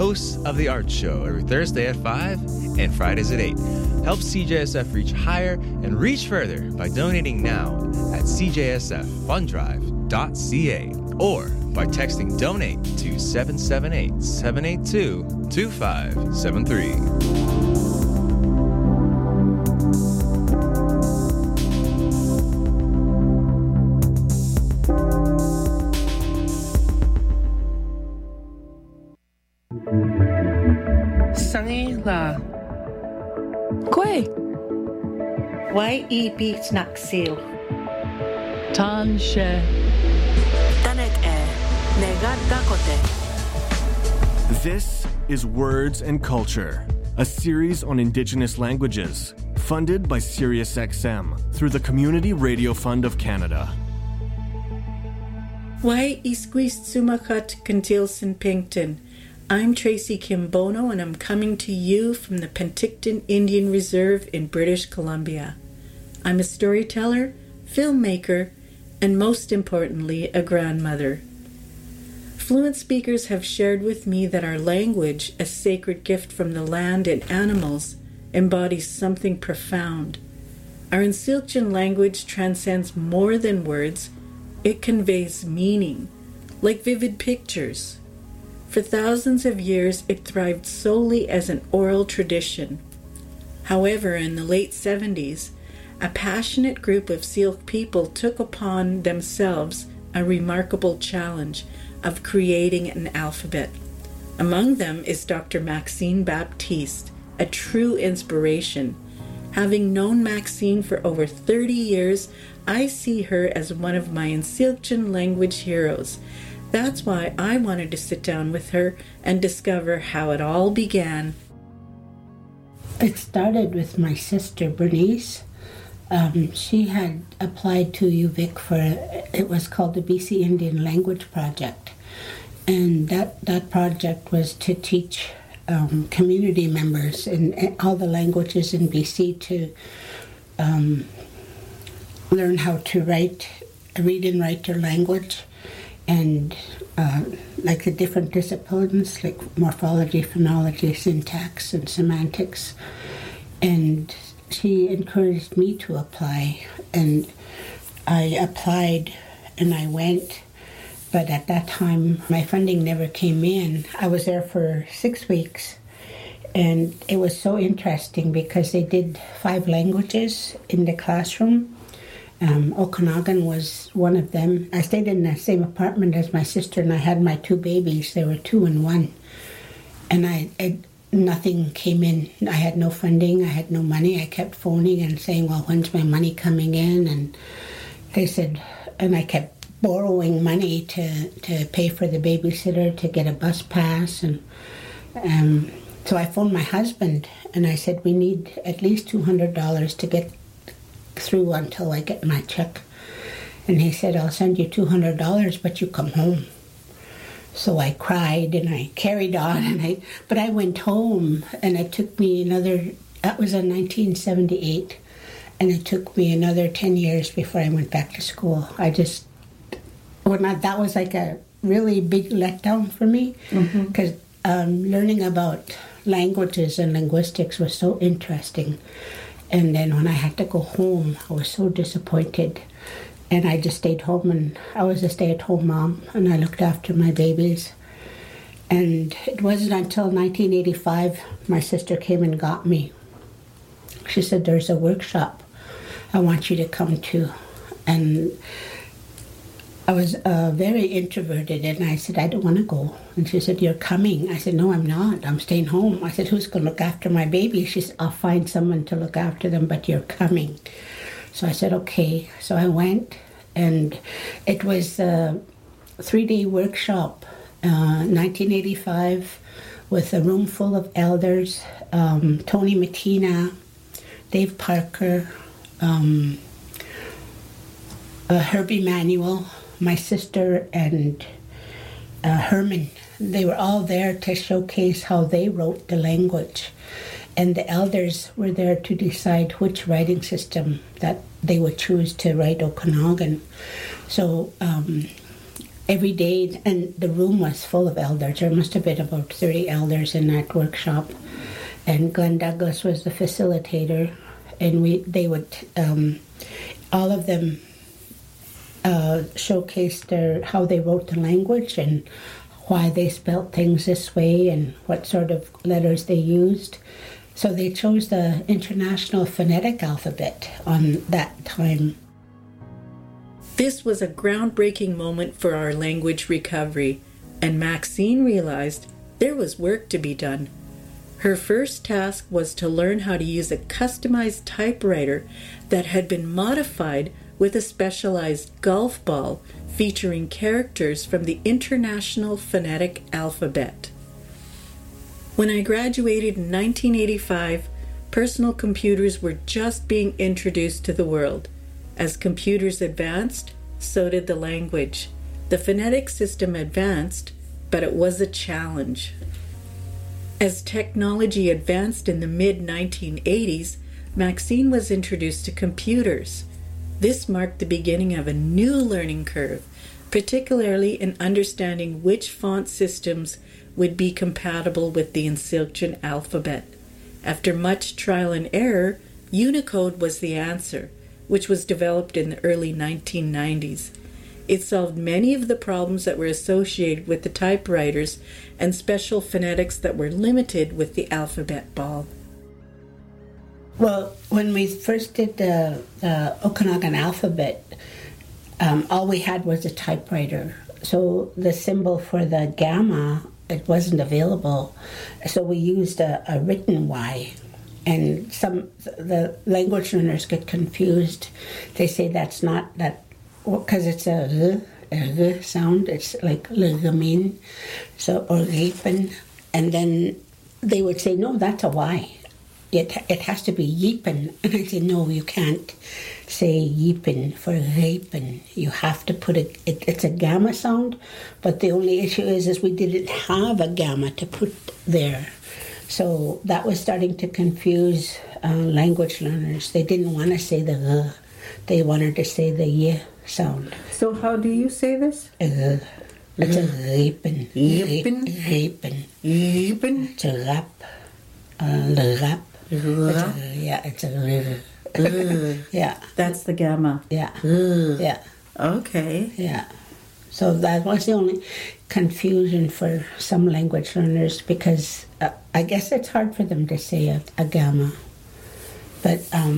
hosts of The Art Show every Thursday at 5 and Fridays at 8. Help CJSF reach higher and reach further by donating now at cjsffundrive.ca or by texting DONATE to 778-782-2573. La Kwe Ye beats Naksil Tan She Tanet Negat Dakote. This is Words and Culture, a series on Indigenous languages, funded by SiriusXM through the Community Radio Fund of Canada. Wai Isquist Sumakat Kantilson Pinkton. I'm Tracy Kimbono, and I'm coming to you from the Penticton Indian Reserve in British Columbia. I'm a storyteller, filmmaker, and most importantly, a grandmother. Fluent speakers have shared with me that our language, a sacred gift from the land and animals, embodies something profound. Our Nsil'chan language transcends more than words. It conveys meaning, like vivid pictures. For thousands of years, it thrived solely as an oral tradition. However, in the late 70s, a passionate group of Syilx people took upon themselves a remarkable challenge of creating an alphabet. Among them is Dr. Maxine Baptiste, a true inspiration. Having known Maxine for over 30 years, I see her as one of my Nsil'chan language heroes. That's why I wanted to sit down with her and discover how it all began. It started with my sister, Bernice. She had applied to UVic for, it was called the BC Indian Language Project. And that project was to teach community members in all the languages in BC to learn how to read and write their language. And like the different disciplines, like morphology, phonology, syntax, and semantics. And she encouraged me to apply. And I applied and I went. But at that time, my funding never came in. I was there for 6 weeks. And it was so interesting because they did 5 languages in the classroom. Okanagan was one of them. I stayed in the same apartment as my sister, and I had my 2 babies. They were 2 and 1. And nothing came in. I had no funding. I had no money. I kept phoning and saying, well, when's my money coming in? And they said, and I kept borrowing money to pay for the babysitter, to get a bus pass. And so I phoned my husband, and I said, we need at least $200 to get through until I get my check. And he said, I'll send you $200, but you come home. So I cried and I carried on, but I went home, and it took me that was in 1978, and it took me another 10 years before I went back to school. That was like a really big letdown for me, because learning about languages and linguistics was so interesting. And then when I had to go home, I was so disappointed. And I just stayed home, and I was a stay-at-home mom, and I looked after my babies. And it wasn't until 1985 my sister came and got me. She said, there's a workshop I want you to come to. And I was very introverted, and I said, I don't want to go. And she said, you're coming. I said, no, I'm not. I'm staying home. I said, who's going to look after my baby? She said, I'll find someone to look after them, but you're coming. So I said, okay. So I went, and it was a 3-day workshop, 1985, with a room full of elders, Tony Matina, Dave Parker, Herbie Manuel, my sister, and Herman. They were all there to showcase how they wrote the language. And the elders were there to decide which writing system that they would choose to write Okanagan. So every day, and the room was full of elders. There must have been about 30 elders in that workshop, and Glenn Douglas was the facilitator, and they would all of them showcased how they wrote the language and why they spelt things this way and what sort of letters they used. So they chose the International Phonetic Alphabet on that time. This was a groundbreaking moment for our language recovery, and Maxine realized there was work to be done. Her first task was to learn how to use a customized typewriter that had been modified with a specialized golf ball featuring characters from the International Phonetic Alphabet. When I graduated in 1985, personal computers were just being introduced to the world. As computers advanced, so did the language. The phonetic system advanced, but it was a challenge. As technology advanced in the mid-1980s, Maxine was introduced to computers. This marked the beginning of a new learning curve, particularly in understanding which font systems would be compatible with the Tsilt'chen alphabet. After much trial and error, Unicode was the answer, which was developed in the early 1990s. It solved many of the problems that were associated with the typewriters and special phonetics that were limited with the alphabet ball. Well, when we first did the Okanagan alphabet, all we had was a typewriter. So the symbol for the gamma, it wasn't available. So we used a written Y. And the language learners get confused. They say that's not that, because it's a R sound. It's like legamin, so or ripen. And then they would say, no, that's a Y. It has to be yeepen. And I say, no, you can't say yeepen for rapen. You have to put it's a gamma sound, but the only issue is we didn't have a gamma to put there. So that was starting to confuse language learners. They didn't want to say the R. They wanted to say the Y sound. So how do you say this? It's a rapen. Rapen? Rapen. Rapen? It's a rap. The rap. It's a yeah. That's the gamma. Yeah. Yeah. Okay. Yeah. So that was the only confusion for some language learners because I guess it's hard for them to say a gamma. But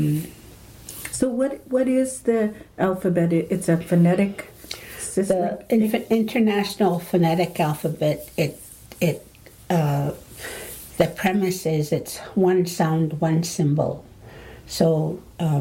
so what is the alphabet? It's a phonetic system. The International Phonetic Alphabet. The premise is it's one sound, one symbol. So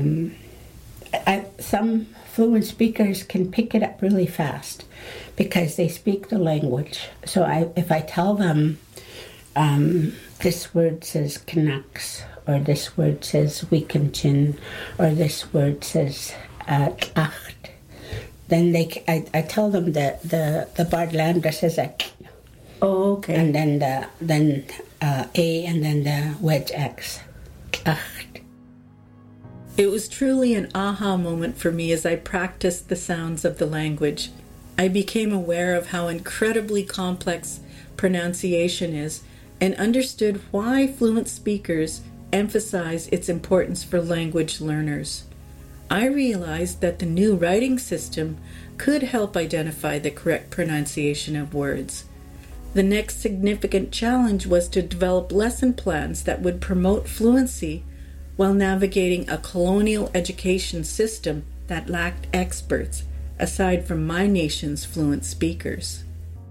some fluent speakers can pick it up really fast because they speak the language. So if I tell them this word says Canucks, or this word says Wikinchin, or this word says Acht, then I tell them that the Bardlander says a K. Oh, okay. And then A, and then the wedge X. Acht. It was truly an aha moment for me as I practiced the sounds of the language. I became aware of how incredibly complex pronunciation is and understood why fluent speakers emphasize its importance for language learners. I realized that the new writing system could help identify the correct pronunciation of words. The next significant challenge was to develop lesson plans that would promote fluency while navigating a colonial education system that lacked experts, aside from my nation's fluent speakers.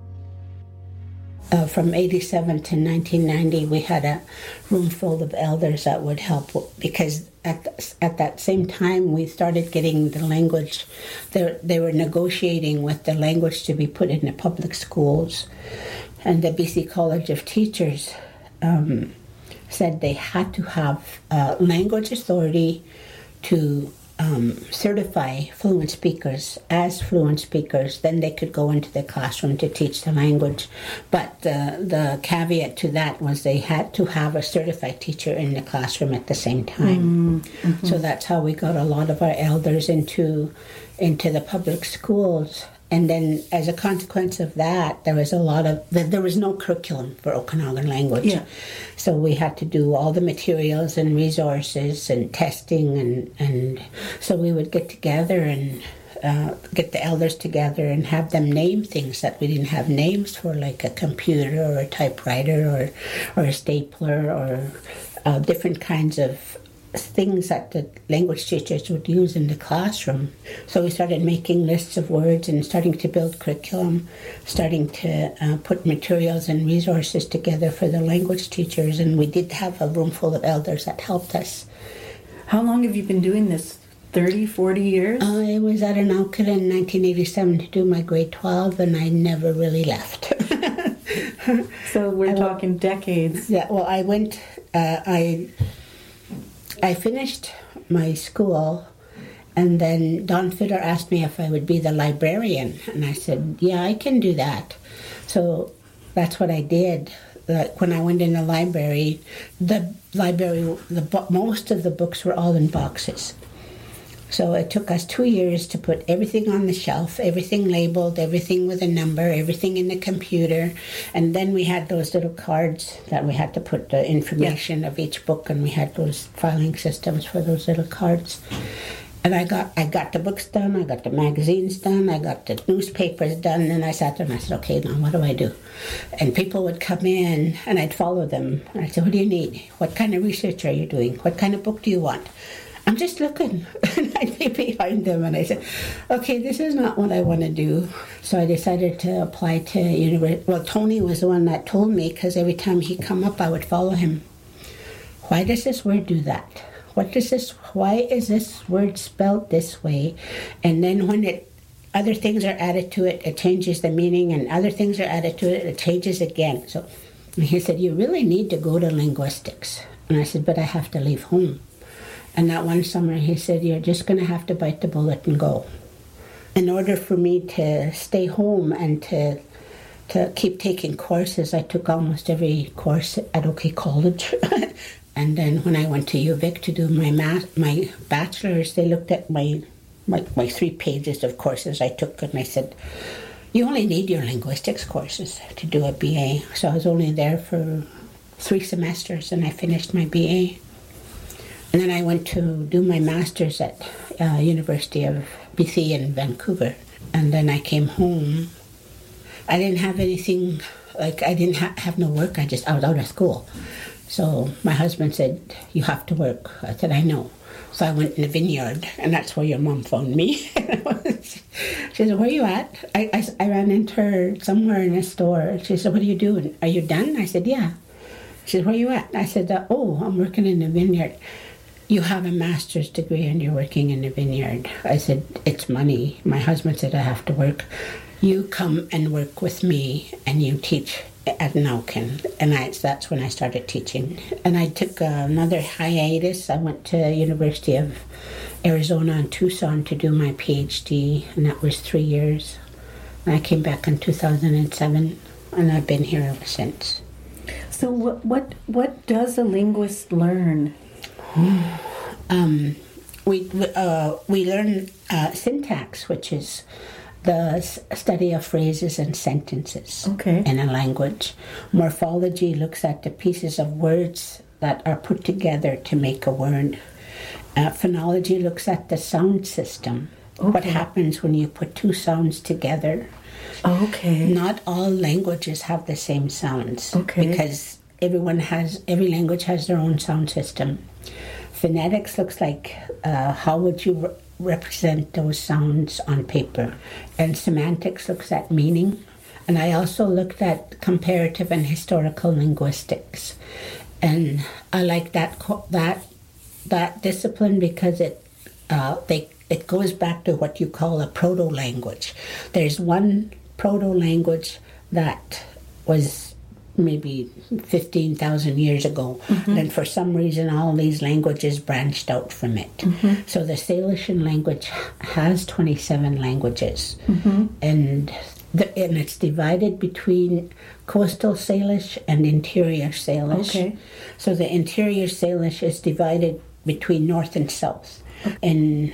From 87 to 1990, we had a room full of elders that would help because at that same time we started getting the language. They were negotiating with the language to be put in the public schools. And the BC College of Teachers said they had to have language authority to certify fluent speakers as fluent speakers. Then they could go into the classroom to teach the language. But the caveat to that was they had to have a certified teacher in the classroom at the same time. Mm-hmm. So that's how we got a lot of our elders into the public schools. And then as a consequence of that, there was no curriculum for Okanagan language. Yeah. So we had to do all the materials and resources and testing, and so we would get together and get the elders together and have them name things that we didn't have names for, like a computer or a typewriter or a stapler or different kinds of things that the language teachers would use in the classroom. So we started making lists of words and starting to build curriculum, starting to put materials and resources together for the language teachers, and we did have a room full of elders that helped us. How long have you been doing this? 30, 40 years? I was at Anauken in 1987 to do my grade 12, and I never really left. So we're talking decades. Yeah, well, I went, I finished my school, and then Don Fitter asked me if I would be the librarian, and I said, yeah, I can do that. So that's what I did. When I went in the library, most of the books were all in boxes. So it took us 2 years to put everything on the shelf, everything labeled, everything with a number, everything in the computer. And then we had those little cards that we had to put the information of each book, and we had those filing systems for those little cards. And I got the books done, I got the magazines done, I got the newspapers done, and I sat there and I said, okay, now what do I do? And people would come in, and I'd follow them. And I'd say, what do you need? What kind of research are you doing? What kind of book do you want? I'm just looking. And I'd be behind them, and I said, okay, this is not what I want to do. So I decided to apply to university. Well, Tony was the one that told me, because every time he'd come up, I would follow him. Why does this word do that? Why is this word spelled this way? And then when other things are added to it, it changes the meaning, and other things are added to it, it changes again. So he said, you really need to go to linguistics. And I said, but I have to leave home. And that one summer he said, you're just going to have to bite the bullet and go. In order for me to stay home and to keep taking courses, I took almost every course at OK College. And then when I went to UVic to do my bachelor's, they looked at my 3 pages of courses I took, and they said, you only need your linguistics courses to do a BA. So I was only there for 3 semesters, and I finished my BA. And then I went to do my master's at University of BC in Vancouver. And then I came home. I didn't have anything, I didn't have no work. I was out of school. So my husband said, you have to work. I said, I know. So I went in the vineyard, and that's where your mom phoned me. She said, where are you at? I ran into her somewhere in a store. She said, what are you doing? Are you done? I said, yeah. She said, where are you at? I said, I'm working in the vineyard. You have a master's degree and you're working in the vineyard. I said, it's money. My husband said, I have to work. You come and work with me and you teach at Nauken. And that's when I started teaching. And I took another hiatus. I went to University of Arizona in Tucson to do my PhD, and that was 3 years. And I came back in 2007, and I've been here ever since. So what does a linguist learn? We learn syntax, which is the study of phrases and sentences in a language. Morphology looks at the pieces of words that are put together to make a word. Phonology looks at the sound system. What happens when you put 2 sounds together. Not all languages have the same sounds. Because every language has their own sound system. Phonetics looks like how would you represent those sounds on paper. And semantics looks at meaning. And I also looked at comparative and historical linguistics. And I like that discipline because it goes back to what you call a proto-language. There's one proto-language that was maybe 15,000 years ago. And for some reason, all these languages branched out from it. So the Salishan language has 27 languages. And it's divided between coastal Salish and interior Salish. So the interior Salish is divided between north and south. And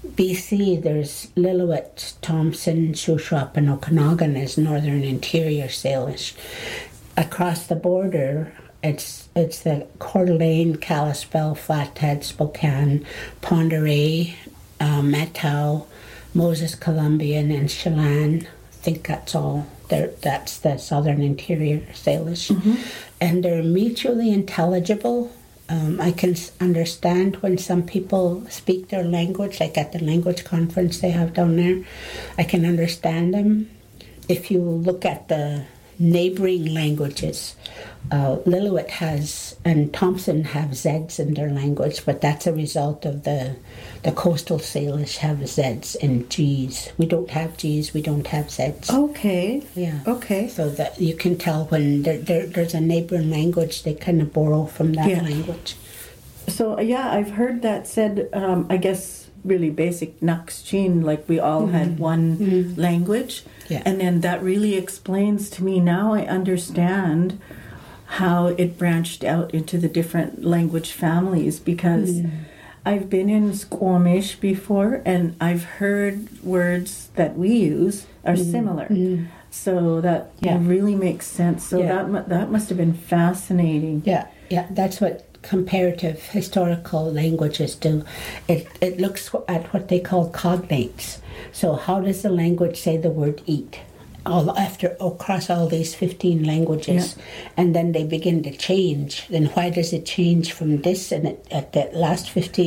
BC, there's Lillooet, Thompson, Shuswap, and Okanagan as Northern Interior Salish. Across the border, it's the Coeur d'Alene, Kalispell, Flathead, Spokane, Pend Oreille, Matau, Moses Columbian, and Chelan. I think that's all. That's the Southern Interior Salish. And they're mutually intelligible. I can understand when some people speak their language, like at the language conference they have down there. I can understand them. If you look at the neighboring languages, Lillooet has and Thompson have Zs in their language, but that's a result of the coastal Salish have Zs and Gs. We don't have Gs, we don't have Zs. Okay. Yeah. Okay. So that you can tell when there's a neighboring language, they kind of borrow from that language. So, yeah, I've heard that said, I guess, really basic Nux-Chin, like we all had one language. Yeah. And then that really explains to me, now I understand how it branched out into the different language families, because I've been in Squamish before and I've heard words that we use are similar. So that really makes sense. So that must have been fascinating. Yeah, that's what comparative historical languages do. It looks at what they call cognates. So how does the language say the word eat? Across all these 15 languages, and then they begin to change. Then why does it change from this? And at the last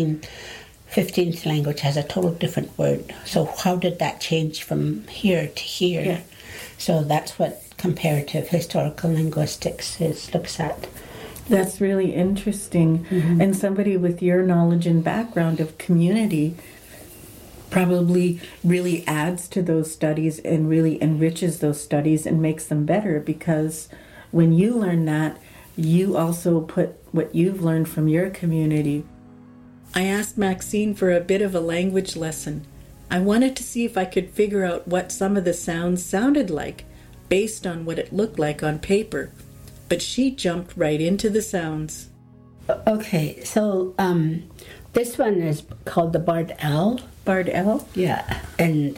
15th language has a total different word. So how did that change from here to here? Yeah. So that's what comparative historical linguistics looks at. That's really interesting. And somebody with your knowledge and background of community probably really adds to those studies and really enriches those studies and makes them better, because when you learn that, you also put what you've learned from your community. I asked Maxine for a bit of a language lesson. I wanted to see if I could figure out what some of the sounds sounded like based on what it looked like on paper. But she jumped right into the sounds. Okay, so this one is called the Bard L. Bard L? Yeah, and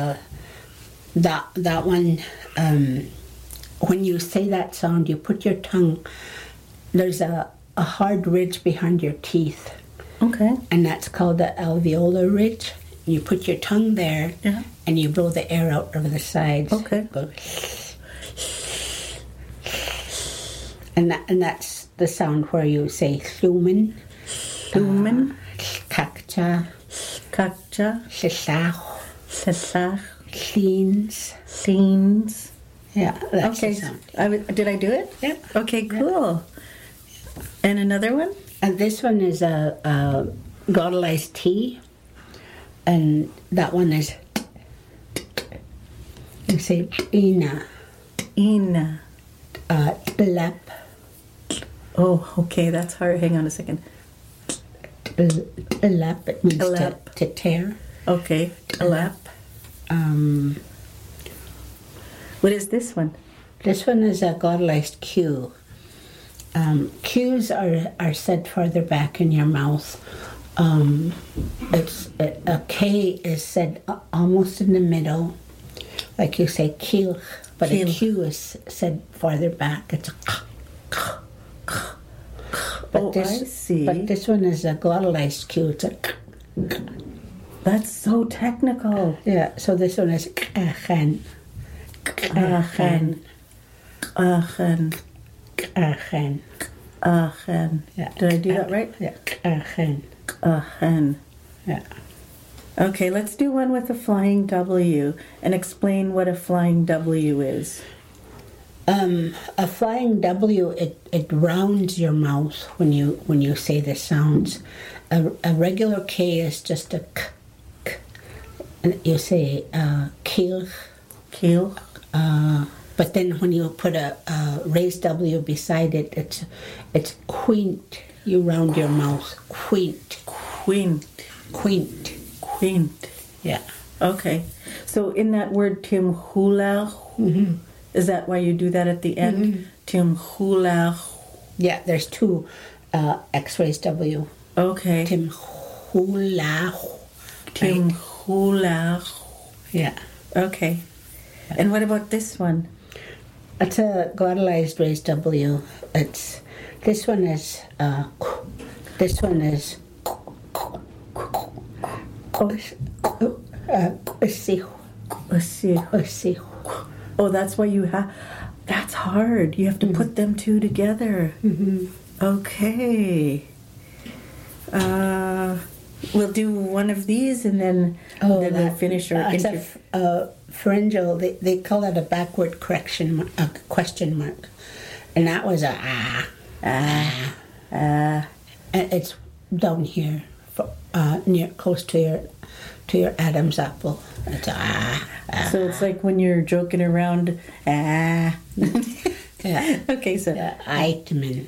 that one, when you say that sound, you put your tongue, there's a hard ridge behind your teeth. Okay. And that's called the alveolar ridge. You put your tongue there, and you blow the air out over the sides. Okay. Go. And that's the sound where you say thuman, kakcha, shesach, cleans. Yeah, that's okay. the sound. Did I do it? Yeah. Okay, cool. And another one? And this one is a glottalized T, and that one is, you say ina. Lap. Oh, okay, that's hard. Hang on a second. Lap, it means to tear. Okay, a lap. What is this one? This one is a glottalized Q. Q's are said further back in your mouth. A K is said almost in the middle, like you say keel, but a Q is said farther back. It's a but I see. But this one is a glottalized Q. It's a That's so technical. Yeah, so this one is Achen. Yeah. Did I do that right? Yeah. Achen. Yeah. Okay, let's do one with a flying W and explain what a flying W is. A flying W, it rounds your mouth when you say the sounds. A regular K is just a k, k. And you say keel. But then when you put a raised W beside it, it's quint. You round your mouth. Quint. Yeah. Okay. So in that word timhula, is that why you do that at the end? Timhula. Yeah, there's two X-rays W. Okay. Timhula. Timhula. Yeah. Okay. And what about this one? It's a glottalized raised W. This one is Oh, that's why you have. That's hard. You have to put them two together. Mm-hmm. Okay. We'll do one of these and then we'll finish our it's interview. pharyngeal. They call it a backward question mark, and that was a and it's down here, near close to your Adam's apple. It's So it's like when you're joking around. Yeah. Okay, so Eiteman.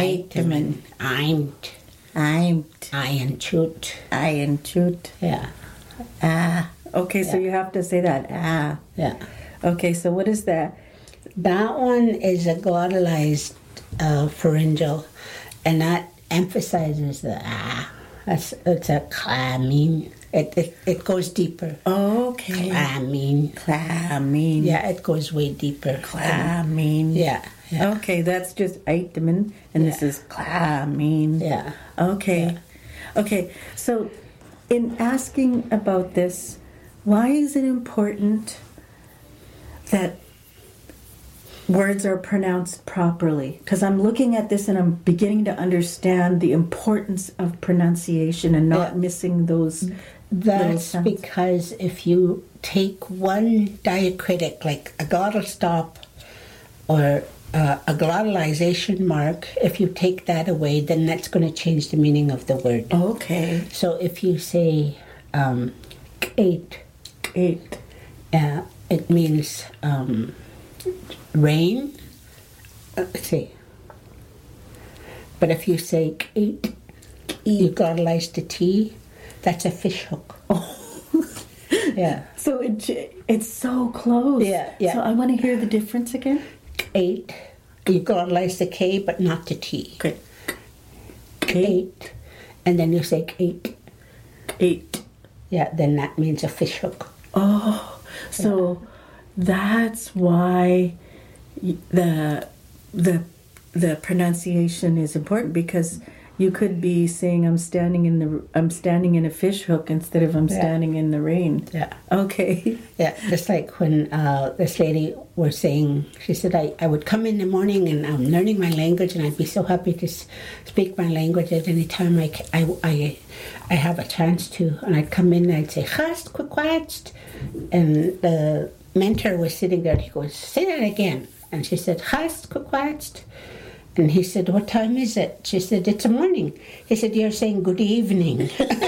I'm Iron chut. Yeah. Okay, so you have to say that. Yeah. Okay, so what is that? That one is a glottalized pharyngeal, and that emphasizes the It's a clamming. It goes deeper. Okay. Clamming. Yeah, it goes way deeper. Clamming. Yeah. Okay, that's just Eiteman, and this is clamming. Yeah. Okay. Yeah. Okay, so in asking about this, why is it important that words are pronounced properly? Because I'm looking at this and I'm beginning to understand the importance of pronunciation and not missing those. That's because if you take one diacritic, like a glottal stop or a glottalization mark, if you take that away, then that's going to change the meaning of the word. Okay. So if you say eight, it means rain. Let's see. But if you say eight, you glottalize the T, that's a fish hook. Oh. Yeah. So it's so close. Yeah. So I want to hear the difference again. Eight, you glottalize the K, but not the T. Okay. Eight. And then you say eight. Yeah, then that means a fish hook. Oh, so that's why the pronunciation is important, because you could be saying I'm standing in a fish hook instead of I'm standing in the rain. Yeah. Okay. Yeah, just like when this lady was saying, she said, I would come in the morning and I'm learning my language and I'd be so happy to speak my language at any time I have a chance to. And I'd come in and I'd say, Chast, quick, and the mentor was sitting there and he goes, say that again. And she said, Chast, quick, and he said, what time is it? She said, it's morning. He said, you're saying good evening.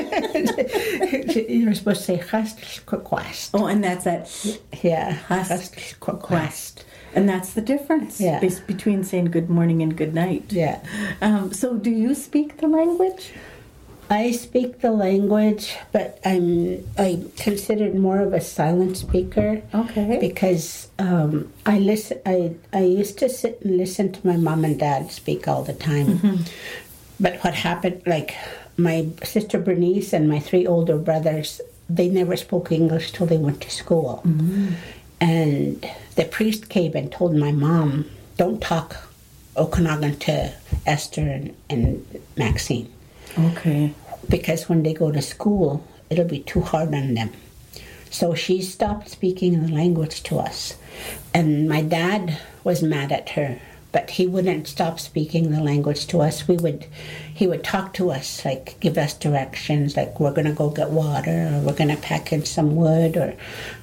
You're supposed to say, Chast, quick. Oh, and that's that. Yeah. Chast, quick. And that's the difference between saying good morning and good night. Yeah. So do you speak the language? I speak the language, but I'm considered more of a silent speaker. Okay. Because I used to sit and listen to my mom and dad speak all the time. Mm-hmm. But what happened, like my sister Bernice and my 3 older brothers, they never spoke English till they went to school. Mm-hmm. And the priest came and told my mom, don't talk Okanagan to Esther and Maxine. Okay. Because when they go to school, it'll be too hard on them. So she stopped speaking the language to us. And my dad was mad at her, but he wouldn't stop speaking the language to us. He would talk to us, like give us directions, like we're going to go get water, or we're going to pack in some wood, or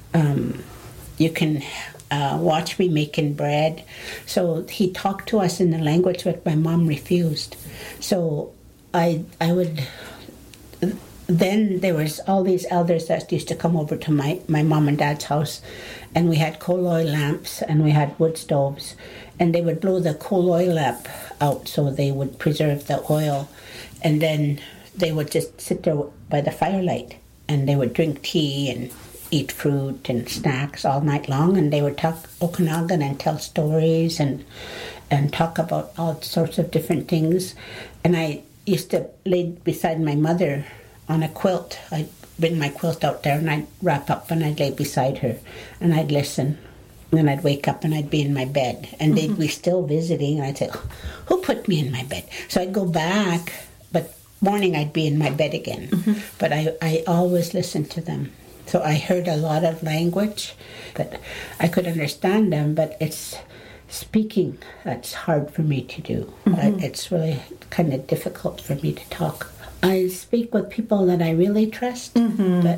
you can watch me making bread. So he talked to us in the language that my mom refused. So I would. Then there was all these elders that used to come over to my mom and dad's house, and we had coal oil lamps and we had wood stoves, and they would blow the coal oil lamp out so they would preserve the oil, and then they would just sit there by the firelight and they would drink tea and eat fruit and snacks all night long, and they would talk Okanagan and tell stories and talk about all sorts of different things. And I used to lay beside my mother on a quilt. bring my quilt out there and I'd wrap up and I'd lay beside her and I'd listen. And then I'd wake up and I'd be in my bed. And they'd be still visiting. And I'd say, who put me in my bed? So I'd go back, but morning I'd be in my bed again. But I always listened to them. So I heard a lot of language, but I could understand them. But it's speaking that's hard for me to do. It's really kind of difficult for me to talk. I speak with people that I really trust, but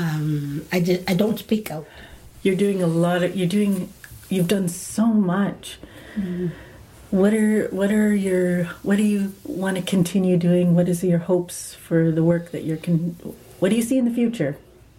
I don't speak out. You're doing a lot of. You've done so much. What do you want to continue doing? What is your hopes for the work that what do you see in the future?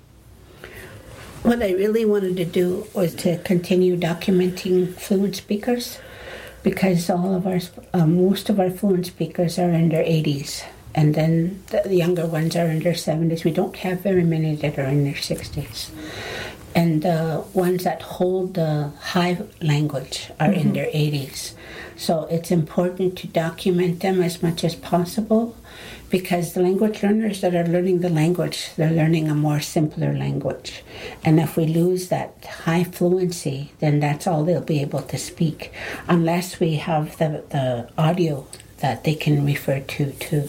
What I really wanted to do was to continue documenting fluent speakers, because most of our fluent speakers are in their 80s, and then the younger ones are in their 70s. We don't have very many that are in their 60s. And the ones that hold the high language are in their 80s. So it's important to document them as much as possible, because the language learners that are learning the language, they're learning a more simpler language. And if we lose that high fluency, then that's all they'll be able to speak, unless we have the audio that they can refer to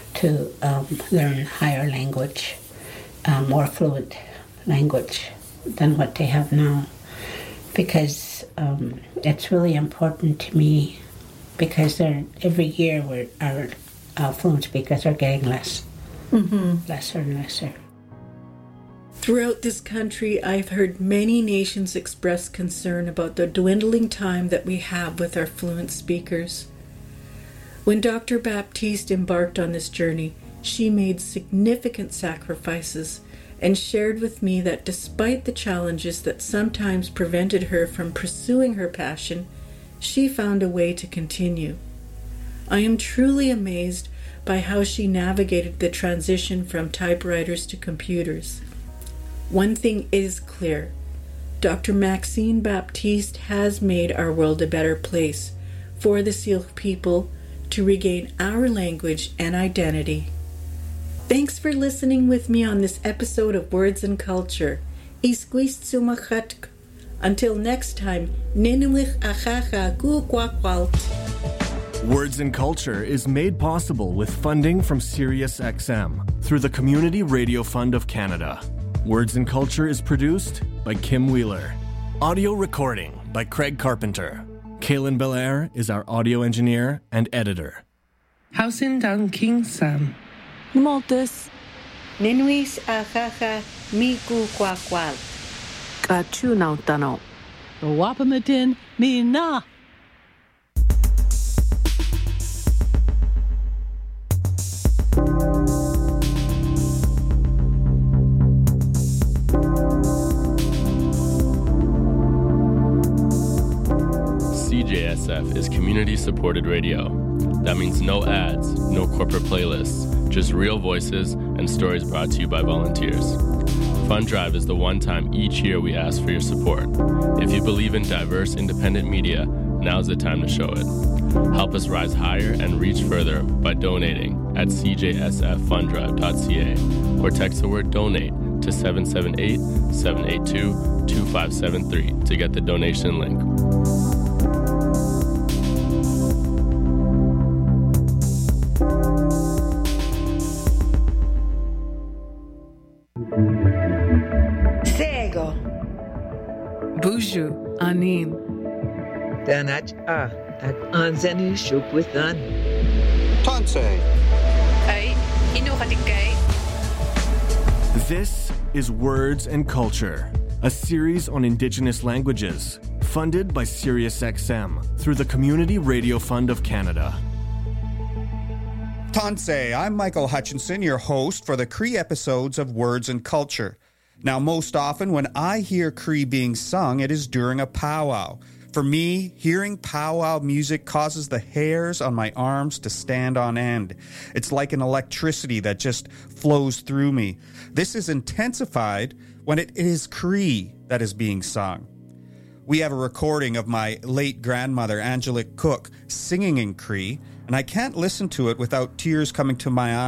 learn higher language, more fluent language than what they have now, because it's really important to me, because every year our fluent speakers are getting lesser and lesser. Throughout this country, I've heard many nations express concern about the dwindling time that we have with our fluent speakers. When Dr. Baptiste embarked on this journey, she made significant sacrifices and shared with me that despite the challenges that sometimes prevented her from pursuing her passion, she found a way to continue. I am truly amazed by how she navigated the transition from typewriters to computers. One thing is clear: Dr. Maxine Baptiste has made our world a better place for the Syilx people to regain our language and identity. Thanks for listening with me on this episode of Words and Culture. Isquist sumachatk. Until next time, Ninwich achacha guquaqualt. Words and Culture is made possible with funding from SiriusXM through the Community Radio Fund of Canada. Words and Culture is produced by Kim Wheeler. Audio recording by Craig Carpenter. Kaylin Belair is our audio engineer and editor. Hausin Dan King Sam. Maltus. Ninwich achacha miku quaqualt. Kachunautano. Wapamatin mina. CJSF is community-supported radio. That means no ads, no corporate playlists, just real voices and stories brought to you by volunteers. Fund Drive is the one time each year we ask for your support. If you believe in diverse, independent media, now's the time to show it. Help us rise higher and reach further by donating at cjsffundrive.ca or text the word donate to 778-782-2573 to get the donation link. Buju anim. Danach at anzenu shukwithan. Tansei. Ay, inukatikay. This is Words and Culture, a series on Indigenous languages, funded by SiriusXM through the Community Radio Fund of Canada. Tansei, I'm Michael Hutchinson, your host for the Cree episodes of Words and Culture. Now, most often when I hear Cree being sung, it is during a powwow. For me, hearing powwow music causes the hairs on my arms to stand on end. It's like an electricity that just flows through me. This is intensified when it is Cree that is being sung. We have a recording of my late grandmother, Angelique Cook, singing in Cree, and I can't listen to it without tears coming to my eyes.